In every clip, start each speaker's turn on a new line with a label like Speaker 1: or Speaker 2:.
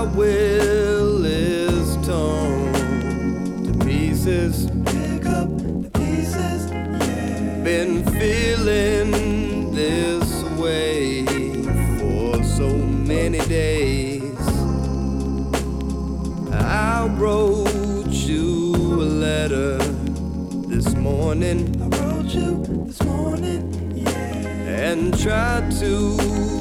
Speaker 1: My will is torn to pieces. Pick up the pieces, yeah. Been feeling this way for so many days. I wrote you a letter this morning. I wrote you this morning, yeah. And tried to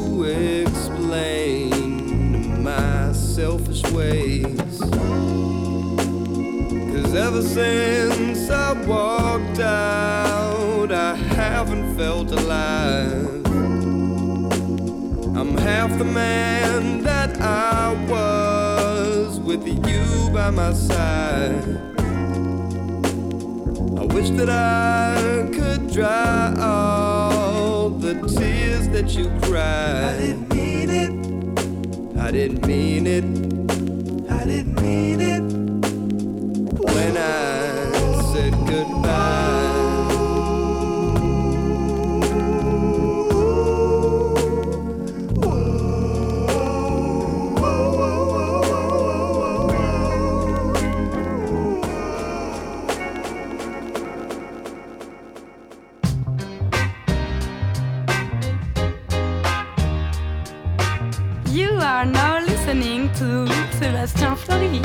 Speaker 1: explain my selfish ways. 'Cause ever since I walked out, I haven't felt alive. I'm half the man that I was with you by my side. I wish that I could dry all the tears that you cried. I didn't mean it. I didn't mean it. I didn't mean it. When I said goodbye.
Speaker 2: You are now listening to Sébastien Flory.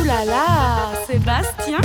Speaker 2: là là, Sébastien!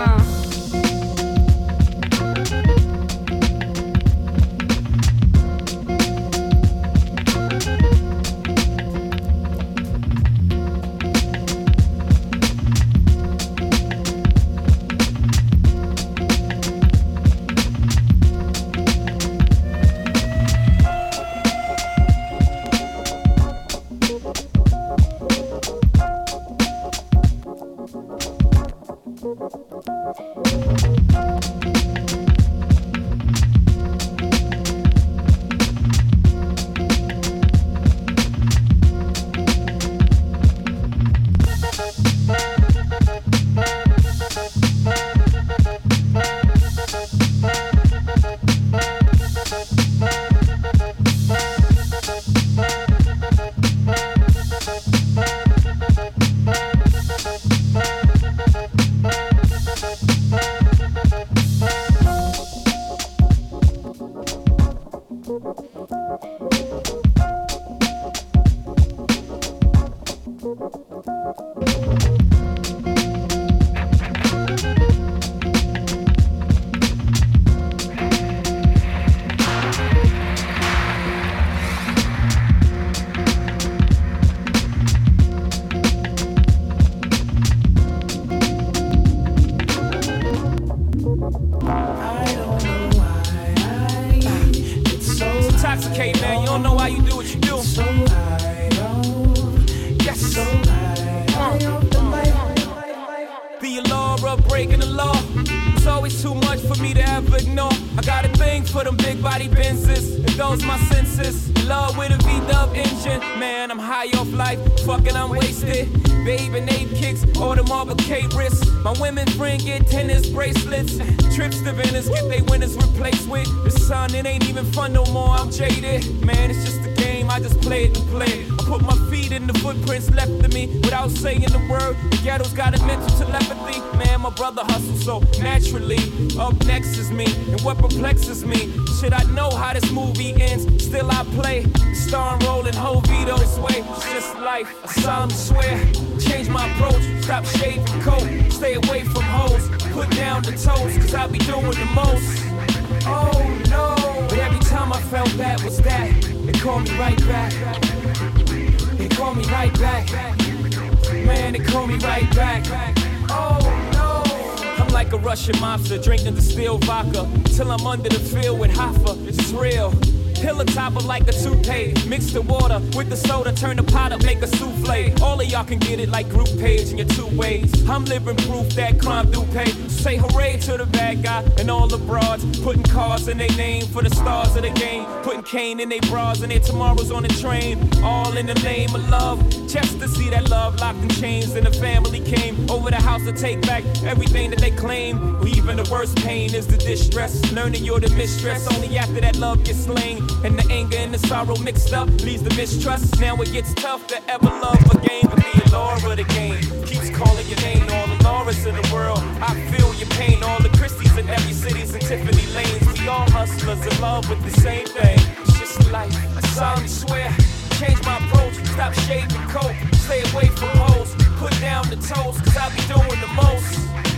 Speaker 3: Drinking distilled vodka till I'm under the field with Hoffa. It's real. Pillow topper like a toupee. Mix the water with the soda, turn the pot up, make a souffle. All of y'all can get it like group page in your 2 ways. I'm living proof that crime do pay. Say hooray to the bad guy and all the broads. Putting cars in their name for the stars of the game. Putting cane in their bras and their tomorrows on the train. All in the name of love. Just to see that love locked in chains. And the family came over the house to take back everything that they claim. Or even the worst pain is the distress. Learning you're the mistress only after that love gets slain. And the anger and the sorrow mixed up leaves the mistrust. Now it gets tough to ever love again. But the allure of the game keeps calling your name. All the Lauras in the world, I feel your pain. All the Christies in every city's and Tiffany lanes. We all hustlers in love with the same thing. It's just life, I solemnly swear. Change my approach, stop shaving coat. Stay away from hoes, put down the toast. Cause I be doing the most.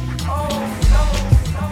Speaker 3: Oh no.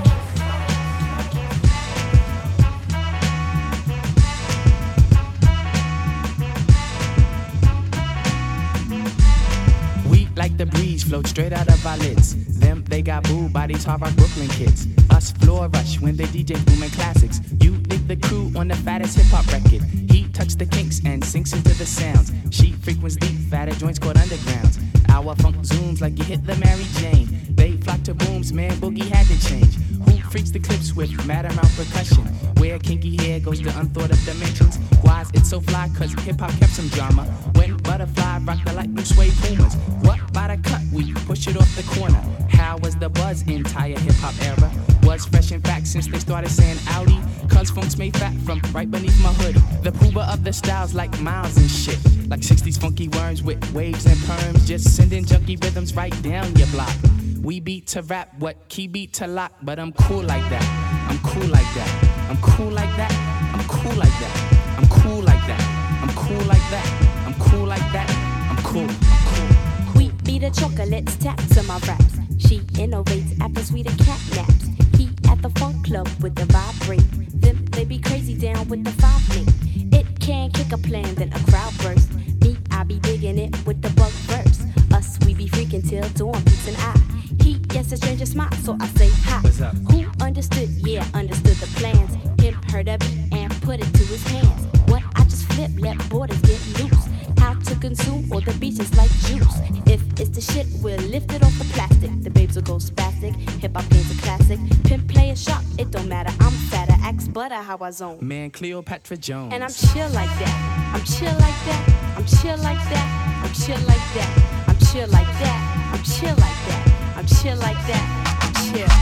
Speaker 4: Like the breeze, float straight out of our lids. Them, they got booed by these hard rock Brooklyn kids. Us floor rush when they DJ booming classics. You dig the crew on the fattest hip-hop record. He tucks the kinks and sinks into the sounds. She frequents deep, fatter joints called undergrounds. Our funk zooms like you hit the Mary Jane. They flock to booms, man, boogie had to change. Who freaks the clips with mad amount percussion? Where kinky hair goes to unthought of dimensions. Why's it so fly? Cause hip-hop kept some drama. When Butterfly rocked the light blue suede Pumas. What? By the cut, we push it off the corner. How was the buzz entire hip-hop era? Was fresh in fact since they started saying Audi. Cause funk's made fat from right beneath my hood. The pooba of the styles like Miles and shit. Like 60s funky worms with waves and perms. Just sending junky rhythms right down your block. We beat to rap, what key beat to lock. But I'm cool like that, I'm cool like that. I'm cool like that, I'm cool like that. I'm cool like that, I'm cool like that. I'm cool like that, I'm cool, I'm cool.
Speaker 5: We beat sweeter chocolates tapped to my raps. She innovates after sweeter cat naps. He at the funk club with the vibrate. Them they be crazy down with the 5 link. It can kick a plan, then a crowd burst. Me, I be digging it with the bug verse. Us, we be freaking till dawn, peeps and I. He, yes, a stranger smile, so I say hi.
Speaker 4: What's up?
Speaker 5: Who understood? Yeah, understood the plans. Him heard of it and put it to his hands. What I just flip, let borders get loose. How to consume all the beaches like juice. If it's the shit, we'll lift it off the plastic. The babes will go spastic. Hip hop game's a classic. Pimp play a shot, it don't matter. I'm fatter, axe butter, how I zone.
Speaker 4: Man, Cleopatra Jones.
Speaker 5: And I'm chill like that. I'm chill like that. I'm chill like that. I'm chill like that. I'm chill like that. I'm chill like that. I'm chill like that. I'm chill.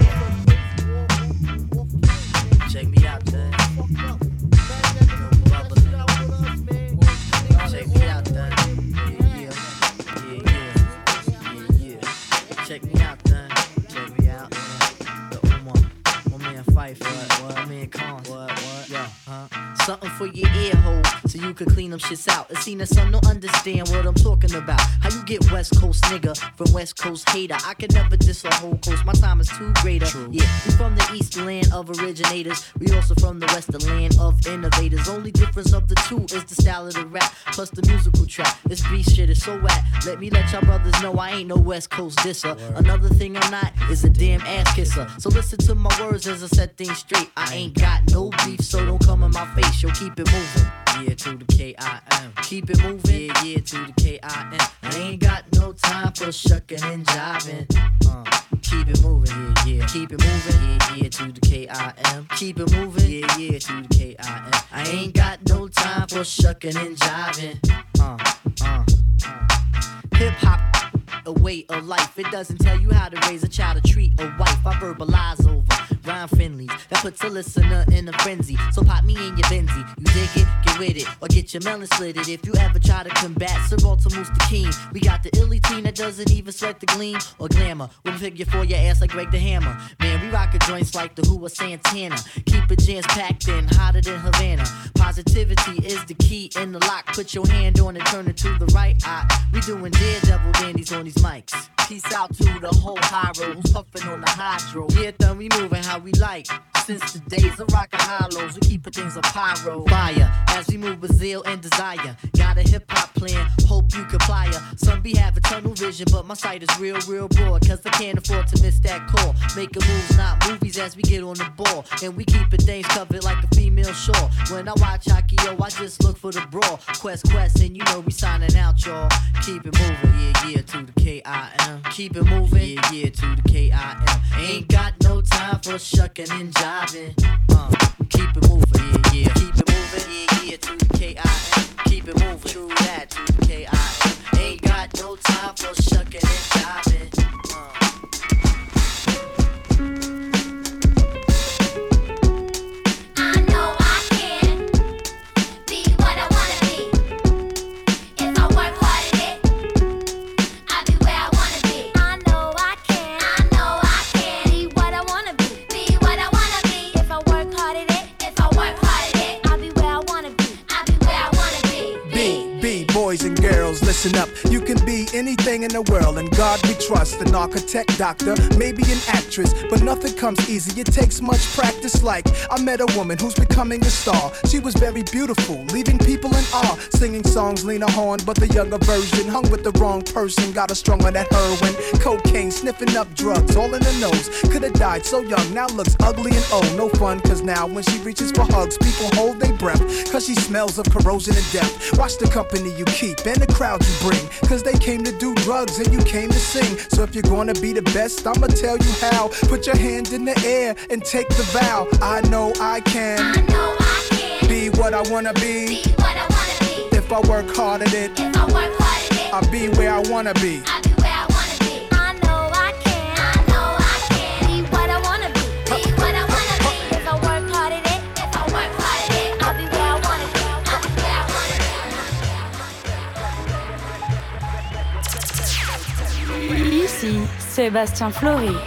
Speaker 6: Check me out, then. Check me out, then. Yeah. Check me out, then. Check me out. One man fight for it. One man cons. What? Yeah, huh? Something for your ear hole, so you could clean them shits out. It seen that some don't understand what I'm talking about. How you get West Coast nigga from West Coast hater? I could never diss a whole coast, my time is too greater. True. Yeah, we from the East land of originators. We also from the West, the land of innovators. Only difference of the two is the style of the rap, plus the musical track. This beat shit is so whack. Let me let y'all brothers know I ain't no West Coast disser. Another thing I'm not is a damn ass kisser. So listen to my words as I set things straight. I ain't got no beef, so don't come in my face. Yo, keep it moving. Yeah, to the K-I-M. Keep it moving. Yeah, to the K-I-M. I ain't got no time for shucking and jiving. Keep it moving. Yeah. Keep it moving. Yeah, to the K-I-M. Keep it moving. Yeah, to the K-I-M. I ain't got no time for shucking and jiving. Hip hop, a way of life. It doesn't tell you how to raise a child or treat a wife. I verbalize over rhyme friendlies that puts a listener in a frenzy. So pop me in your Benzie, you dig it, get with it, or get your melon slitted. If you ever try to combat Sir Walter Moose the King, we got the illy teen that doesn't even sweat the gleam or glamour. We'll figure for your ass like Greg the Hammer. Man, we rockin' joints like the Who or Santana. Keep it jams packed in, hotter than Havana. Positivity is the key in the lock. Put your hand on it, turn it to the right eye. We doing daredevil dandies on these mics. Peace out to the whole high road who's puffin' on the hydro. Yeah, then we moving how we like. Since the days of rockin' hollows, we keepin' things on pyro. Fire, as we move with zeal and desire. Got a hip-hop plan, hope you comply. Some be having tunnel vision, but my sight is real broad. Cause I can't afford to miss that call. Making moves, not movies, as we get on the ball. And we keepin' things covered like a female shore. When I watch hockey, yo, I just look for the brawl. Quest, and you know we signing out, y'all. Keep it moving, yeah, to the K-I-M. Keep it moving, yeah, to the K-I-M. Ain't got no time for shucking and jiving. Keep it moving, yeah. Keep it moving, yeah, to the K-I-M. Keep it moving, true that, to the K-I-M. Ain't got no time for shucking and jiving.
Speaker 7: Boys and girls, listen up. You can be anything in the world, and God we trust. An architect, doctor, maybe an actress, but nothing comes easy. It takes much practice. Like I met a woman who's becoming a star. She was very beautiful, leaving people in awe. Singing songs, Lena Horne, but the younger version. Hung with the wrong person, got her strung on that heroin, cocaine, sniffing up drugs, all in the nose. Could've died so young, now looks ugly and old. No fun, cause now when she reaches for hugs, people hold their breath, cause she smells of corrosion and death. Watch the company you keep and the crowd you bring, cause they came to do drugs and you came to sing. So if you're gonna be the best, I'ma tell you how. Put your hand in the air and take the vow. I know I can, I know I can be what I wanna be, what I wanna be. If I work hard at it, if I work hard at it, I'll be where I wanna be. I'll be where I wanna be. I know I can, I know I can be what I wanna be, what I wanna be. If I work hard at it, if I work hard at it, I'll be where I wanna be. I'll be where I wanna be.
Speaker 2: Ici, Sébastien Flory.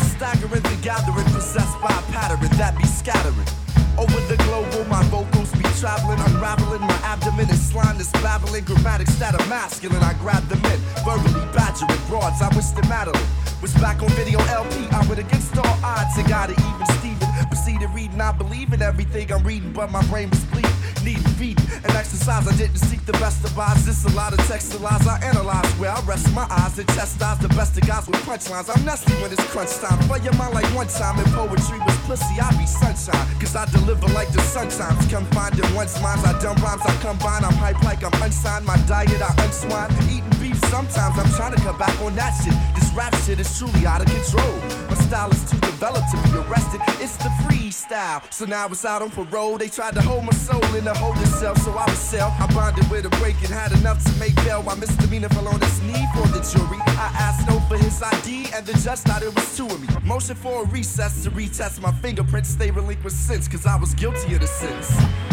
Speaker 8: Staggering the gathering, possessed by a pattern that be scattering over the global. My vocals be traveling, unraveling my abdomen and slime is babbling. Grammatics that are masculine, I grab them in. Verbally badgering broads, I wish them Madeline was back on video LP. I would against all odds, and got it even Steven. Proceeded reading, I believe in everything I'm reading, but my brain was bleeding. Needed feeding and exercise, I didn't seek the best of odds. This a lot of text and lies I analyze, where I rest my eyes and chastise the best of guys with punchlines. I'm nasty when it's crunch time. Play your mind like one time, and poetry was pussy, I be sunshine. Cause I deliver like the sun times. Confined in one's minds, I dumb rhymes, I combine. I'm hype like I'm unsigned, my diet I unswine. Eating beef sometimes, I'm trying to cut back on that shit. This rap shit is truly out of control. My style is too developed to be arrested. It's the freestyle, so now it's out on parole. They tried to hold my soul in a holding cell, so I was sell. I bonded with a break and had enough to make bail. My misdemeanor fell on his knee for the jury. I asked no for his ID, and the judge thought it was two of me. Motion for a recess to retest my fingerprints. They relinquished since, cause I was guilty of the sins.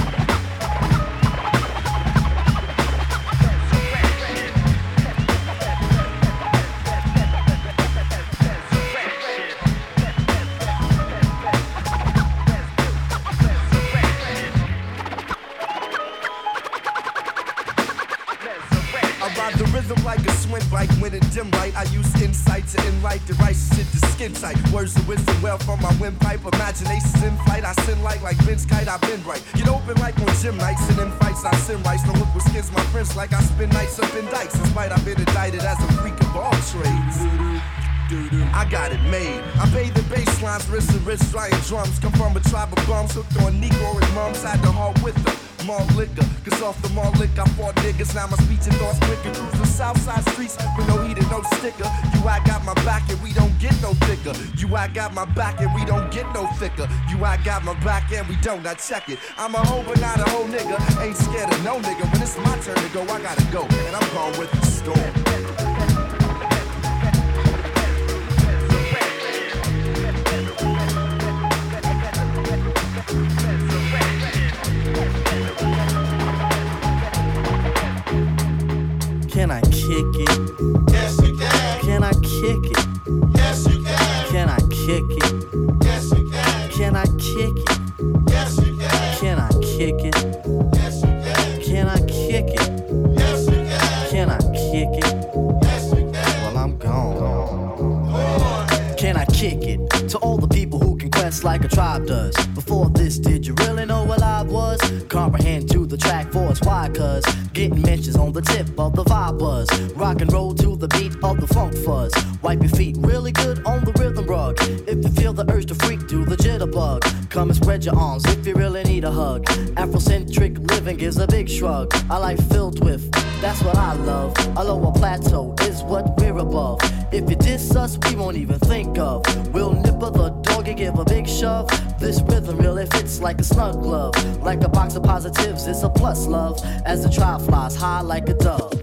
Speaker 8: Like a swim bike, when in dim light, I use insight to enlighten the right shit to skin tight. Words of wisdom well from my windpipe. Imagination's in flight, I sin like Vince Kite, I've been right. Get open like on gym nights, and in fights I sin rights. No look with skins, my friends like I spend nights up in dikes. In spite I've been indicted as a freak of all trades. I got it made. I paid the bass lines, wrists and wrists, drying drums. Come from a tribe of bums, hooked on Negro and mums. Had to haul with them. Malt liquor, cause off the malt liquor I fought niggas, now my speech and thoughts quicker. Cruise the south side streets with no heat and no sticker. You I got my back and we don't get no thicker. You I got my back and we don't get no thicker. You I got my back and we don't, I check it. I'm a hoe but not a hoe nigga, ain't scared of no nigga. When it's my turn to go, I gotta go, and I'm gone with the storm.
Speaker 6: Can I kick it?
Speaker 8: Yes, you can.
Speaker 6: Can I kick it?
Speaker 8: Yes, you can.
Speaker 6: Can I kick it?
Speaker 8: Yes, you can.
Speaker 6: Can I kick it?
Speaker 8: Yes, you can.
Speaker 6: Can I kick it?
Speaker 8: Yes, you can.
Speaker 6: Can I kick it?
Speaker 8: Yes, you can.
Speaker 6: Can I kick it?
Speaker 8: Yes, you can.
Speaker 6: Well, I'm gone. Can I kick it? To all the people who can quest like a tribe does. Before this, did you really know what I was? Comprehend to the track force, why? Cause getting mentions on the tip of the vibe buzz. Rock and roll to the beat of the funk fuzz. Wipe your feet really good on the rhythm rug. If you feel the urge to freak, do the jitterbug. Come and spread your arms if you really need a hug. Afrocentric living gives a big shrug. A life filled with, that's what I love. A lower plateau is what we're above. If you diss us, we won't even think of. We'll nipper the dog and give a big shove. This rhythm really fits like a snug glove. Like a box of positives, it's a plus love. As the tribe flies high like a dove.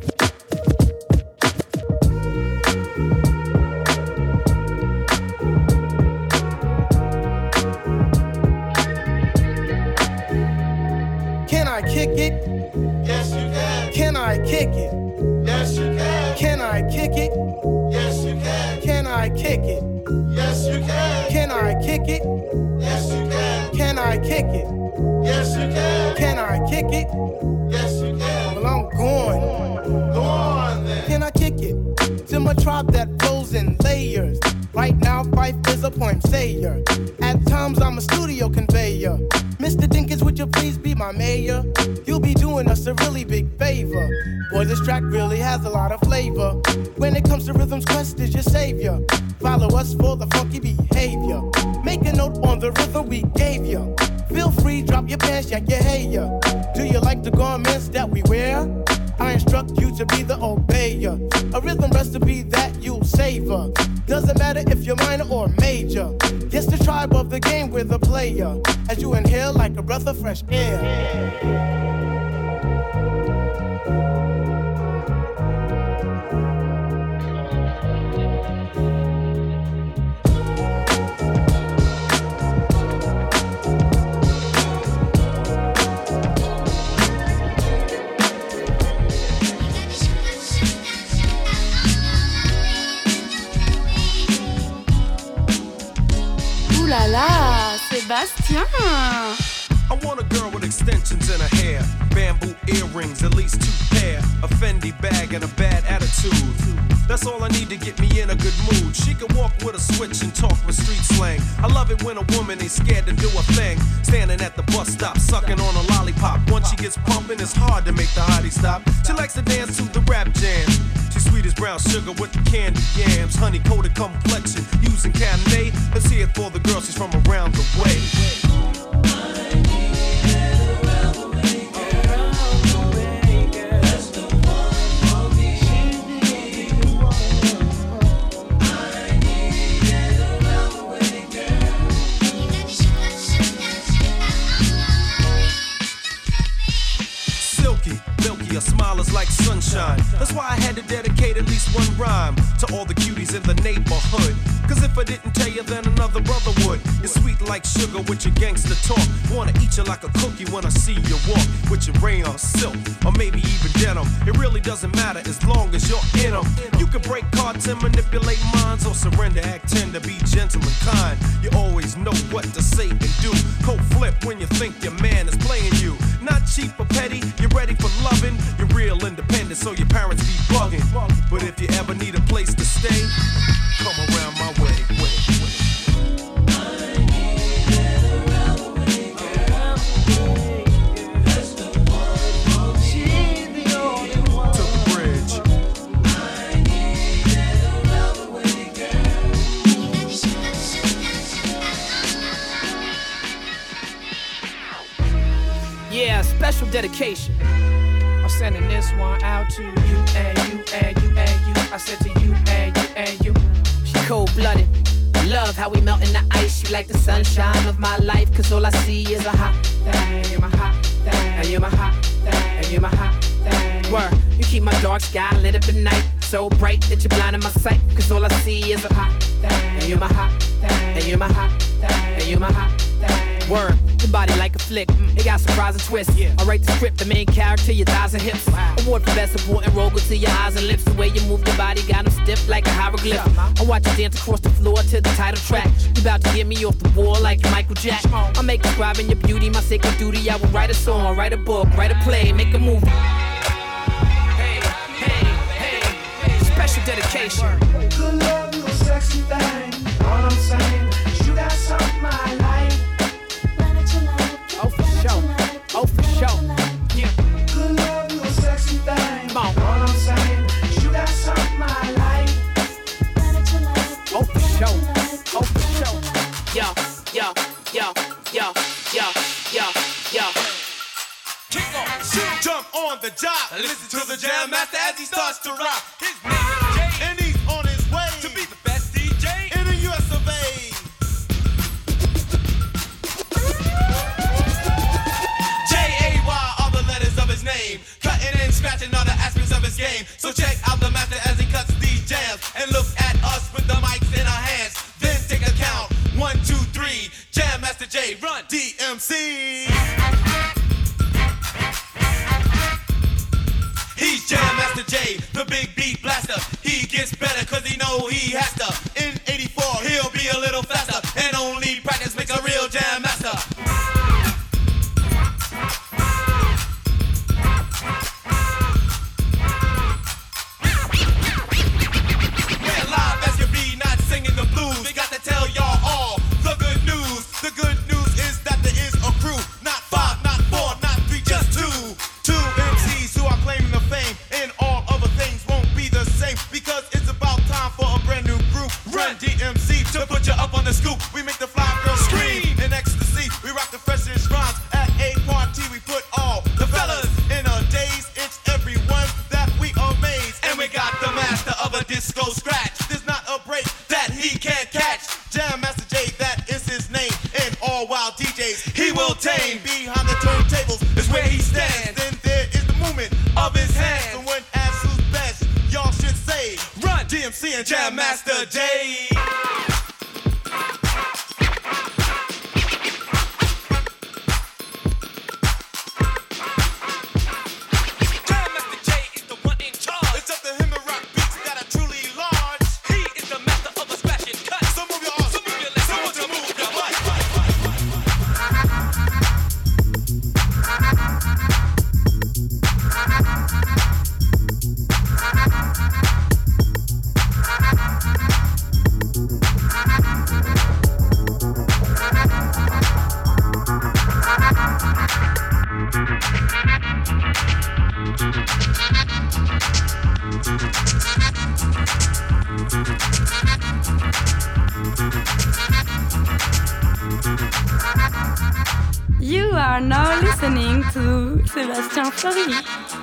Speaker 9: Can I kick it?
Speaker 8: Yes, you can.
Speaker 9: Can I kick it?
Speaker 8: Yes, you can.
Speaker 9: Can I kick it?
Speaker 8: Yes, you can.
Speaker 9: Can I kick it?
Speaker 8: Yes, you can.
Speaker 9: Can I kick it?
Speaker 8: Yes, you can.
Speaker 9: Can I kick it?
Speaker 8: Yes, you can.
Speaker 9: Can I kick it?
Speaker 8: Yes, you can.
Speaker 9: Well, I'm going.
Speaker 8: Go on then.
Speaker 9: Can I kick it? To my tribe that flows in layers. Right now, Fife is a poem sayer. At times, I'm a studio conveyor. Mr. Dinkins, would you please be my mayor? You'll be doing us a really big favor. Boy, this track really has a lot of flavor. When it comes to rhythms, Quest is your savior. Follow us for the funky behavior. Make a note on the rhythm we gave you. Feel free, drop your pants, yak your hair. Do you like the garments that we wear? I instruct you to be the obeyer. A rhythm recipe that you'll savor. Doesn't matter if you're minor or major. Yes, the tribe of the game, we're the player. As you inhale like a breath of fresh air.
Speaker 2: Ouh là là, Sébastien!
Speaker 10: I want a girl with extensions in her hair, bamboo earrings, at least 2 pair, a Fendi bag and a bad attitude. That's all I need to get me in a good mood. She can walk with a switch and talk with street slang. I love it when a woman ain't scared to do a thing. Standing at the bus stop, sucking on a lollipop. Once she gets pumping, it's hard to make the hottie stop. She likes to dance to the rap jam. She's sweet as brown sugar with the candy yams. Honey-coated complexion, using Cabernet. Let's hear it for the girl, she's from around the way. Her smile is like sunshine. That's why I had to dedicate at least one rhyme to all the cuties in the neighborhood. Cause if I didn't tell you, then another brother would. You're sweet like sugar with your gangster talk. Wanna eat you like a cookie when I see you walk. With your rayon silk, or maybe even denim. It really doesn't matter as long as you're in them. You can break cards and manipulate minds, or surrender, act tender, be gentle and kind. You always know what to say and do. Cold flip when you think your man is playing you. Not cheap or petty, you're ready for loving. You're real independent, so your parents be bugging. But if you ever need a place to stay, come around my way.
Speaker 4: Yeah, special dedication. I'm sending this one out to you and you and you and you. I said to you and you and you. She cold-blooded. I love how we melt in the ice. You like the sunshine of my life, cause all I see is a hot thing. You're my hot thing. And you're my hot thing. And you're my hot thing. Word, you keep my dark sky lit up at night. So bright that you're blinding my sight, cause all I see is a hot thing. And you're my hot thing. And you're my hot thing. And you're my hot thing. Word, your body like a flick, it got surprising twists. I write the script, the main character, your thighs and hips. Award for best supporting role, go to your eyes and lips. The way you move your body got them stiff like a hieroglyph. I watch you dance across the floor to the title track. You about to get me off the wall like Michael Jack. I make describing your beauty my sacred duty. I will write a song, write a book, write a play, make a movie. Hey, hey, hey, special dedication.
Speaker 11: Good love, you a sexy thing. All I'm saying is you got something I like.
Speaker 4: Oh, for sure. Oh, for sure. Yeah.
Speaker 11: Good love, you a sexy thing.
Speaker 4: Come on.
Speaker 11: All I'm saying is you got something I like.
Speaker 4: Oh, for sure. Oh, for sure. Yo, yo, yo, yo, yo, yo, yo.
Speaker 8: Kick off, shoot, jump on the job. Listen to the jam master as he starts to rock. His name is Jay, and he's on his way to be the best DJ in the US of A. His name, cutting and scratching all the aspects of his game. So check out the master as he cuts these jams, and look at us with the mics in our hands. Then take a count, 1, 2, 3. Jam Master Jay, run DMC. He's Jam Master Jay, the big beat blaster. He gets better cause he know he has to. In 84, he'll be a little faster, and only practice makes a real jam master. To put you up on the scoop, we make the fly girls scream in ecstasy. We rock the freshest rhymes at a party. We put all the fellas in a daze. It's everyone that we amaze. And we got the master of a disco scratch. There's not a break that he can't catch. Jam Master Jay, that is his name. And all wild DJs he will tame. Behind the turntables is where he stands. Then there is the movement of his hands. And when asked who's best, y'all should say, run DMC and Jam Master Jay.
Speaker 2: listening to Sébastien Fleury.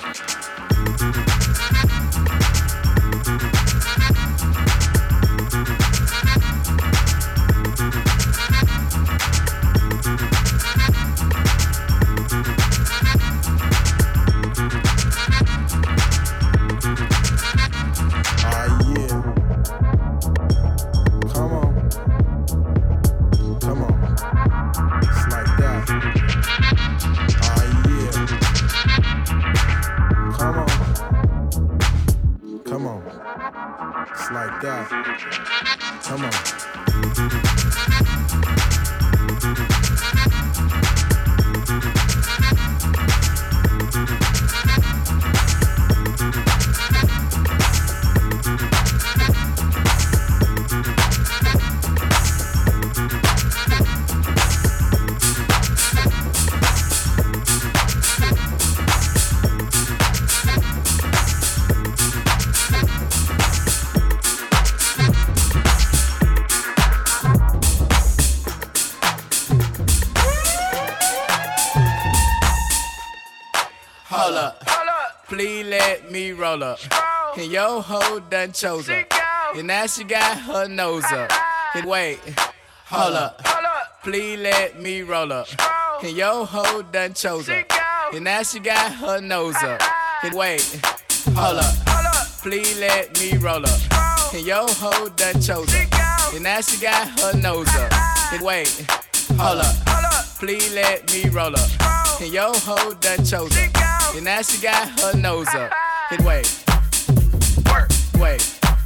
Speaker 4: Roll up, and your hoe done chose her, and now she got her nose up. And wait, hold up, please let me roll up, and your hoe done chose her, and now she got her nose up. And wait, hold up, please let me roll up, and your hoe done chose her, and now she got her nose up. And wait, hold up, please let me roll up, and your hoe done chose her, and now she got her nose up. And wait, work, wait,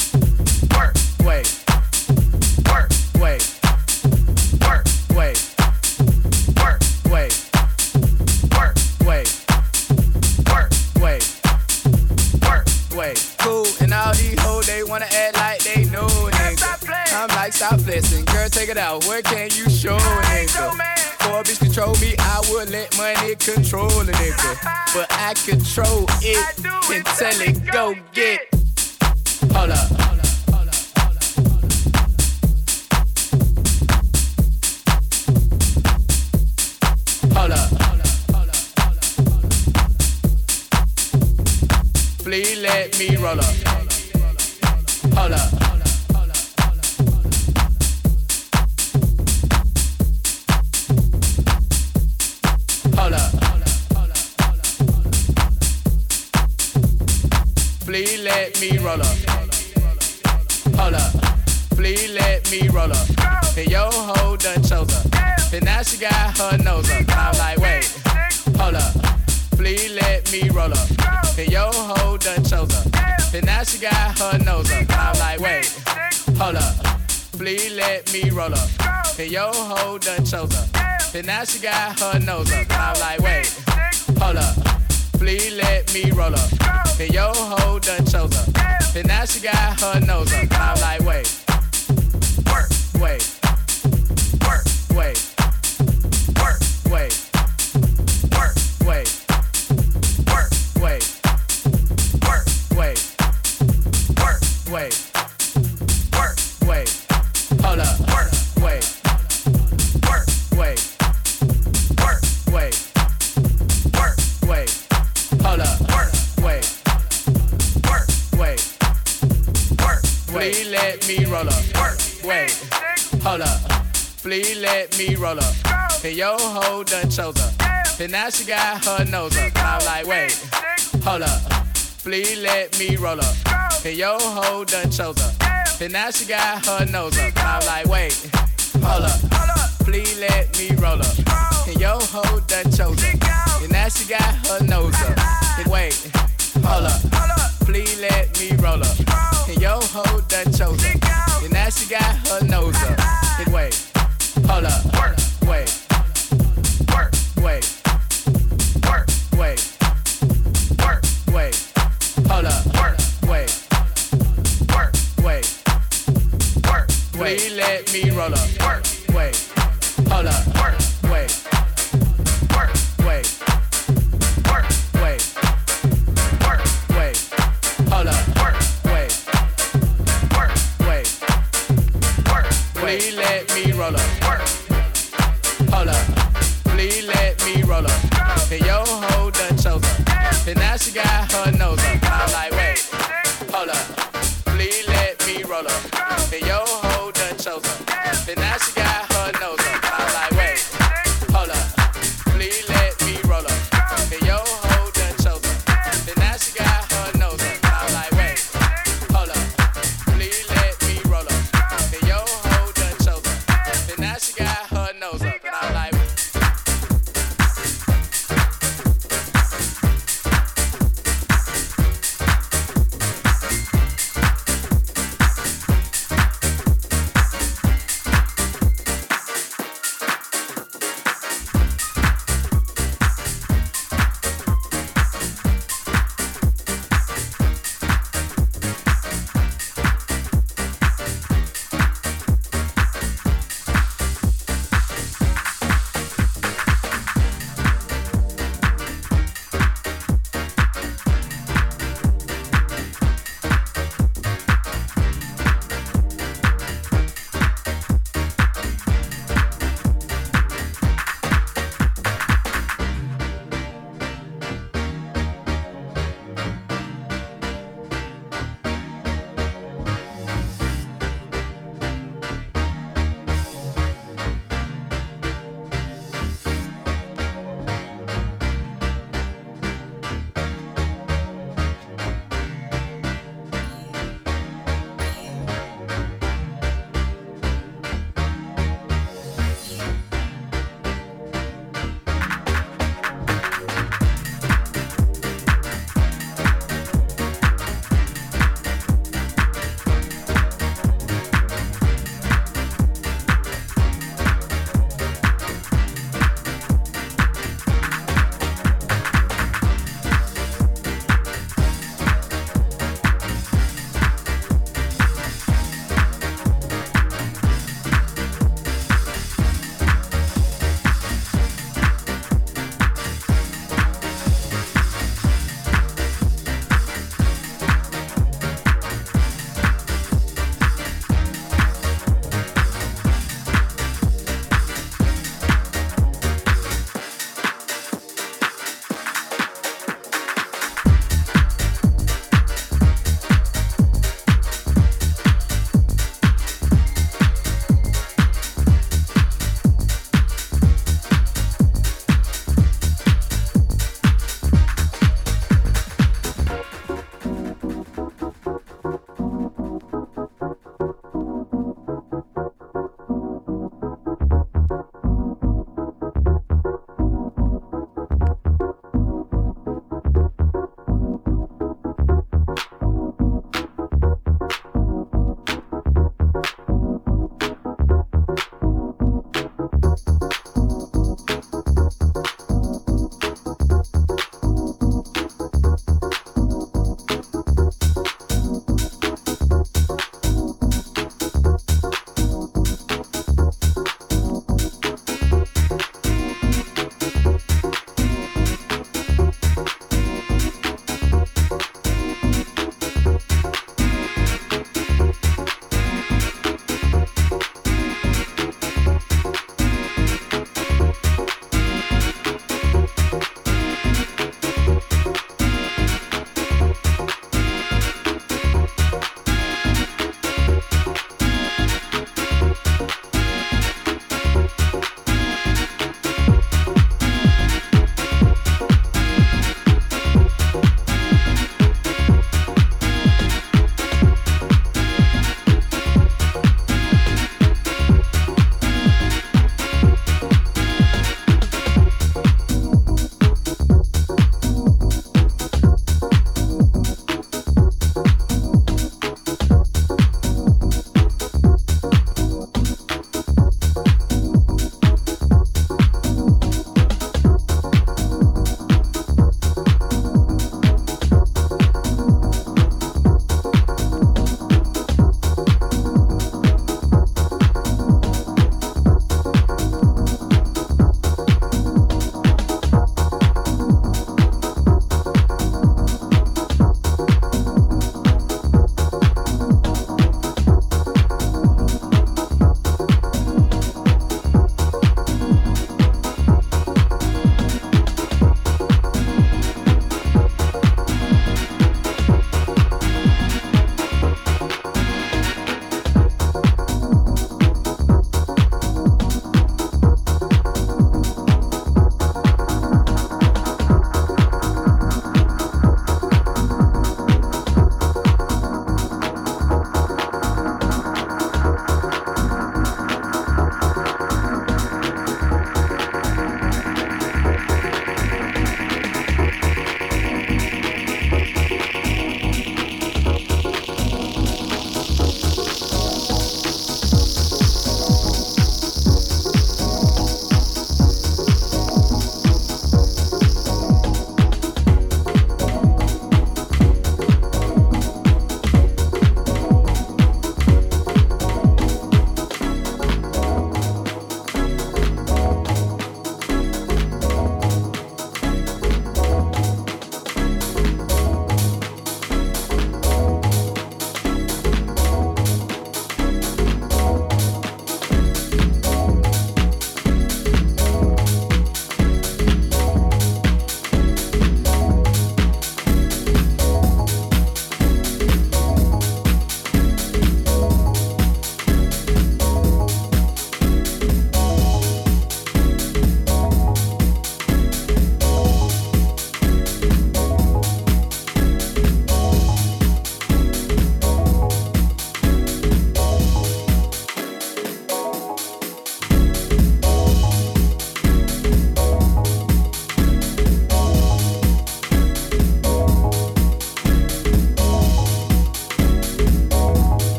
Speaker 4: work, wait, work, wait, work, wait, work, wait, work, wait, work, wait, work, wait. Cool, and all these hoes, they wanna act like they know a nigga. I'm like, stop flexing, girl, take it out. Where can you show a nigga? Before a bitch control me, I would let money control a nigga. But I control it until it go get. Hold up. Hold up. Please let me roll up. Hold up. Hold up. Please let me roll up. Hold up. Please let me roll up. And your hoe done chose her, and now she got her nose up. I'm like, wait, hold up. Please let me roll up. And your hoe done chose her, and now she got her nose up. I'm like, wait, hold up. Please let me roll up. And your hoe done chose her, and now she got her nose up. I'm like, wait, hold up. Please let me roll up. And your hoe done chose her, and now she got her nose up. I'm like, wait, work, wait, work, wait, work, wait, work, wait, work, wait, work, wait, work, wait, work, wait, hold up, work, wait, work, wait, work, wait, work, wait, hold up, work, wait, work, wait, work, please let me roll up, work, wait, hold up, please let me roll up, and your hoe done chose her, and now she got her nose up. I'm like, wait, hold up, please let me roll up, and your hoe done chose her, and now she got her nose up. I'm like, wait, hold up, please let me roll up, and your hoe done chose her, and now she got her nose up. And wait, hold up, please let me roll up, and your hoe done chose her, and now she got her nose up. And wait, hold up, wait, work, wait, work, wait, work, wait, hold up, wait, work, wait, work, please let me roll up, work, wait, hold up, wait, work, wait, work, wait, work, wait, hold up, wait, work, wait, work, please let me roll up, work, hold up, please let me roll up, and your hoe done chose her. And now she got her nose up. I'm like, wait, hold up, please let me roll up. And your hoe done chose her. And now she got her nose up. I'm like, wait, hold up, please let me roll up. And your hoe done chose her. And now she got her nose up. I'm like, wait, hold up, please let me roll up. And your hoe done chose her. And now she got her nose up. And I'm like,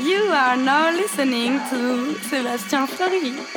Speaker 2: You are now listening to Sébastien Fleury.